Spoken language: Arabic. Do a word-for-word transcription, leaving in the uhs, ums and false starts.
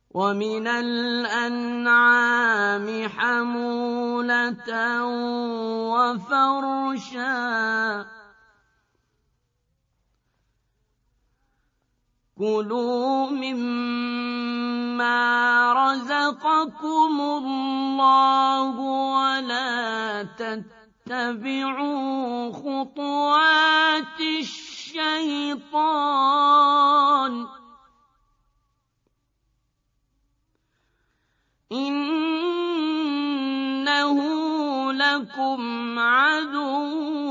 وَمِنَ الْأَنْعَامِ حَمُولَةً وَفَرْشًا ۚ كُلُوا مِمَّا رَزَقَكُمُ اللَّهُ وَلَا تَتَّبِعُوا خُطُوَاتِ الشَّيْطَانِ ۚ إِنَّهُ لَكُمْ عَدُوٌّ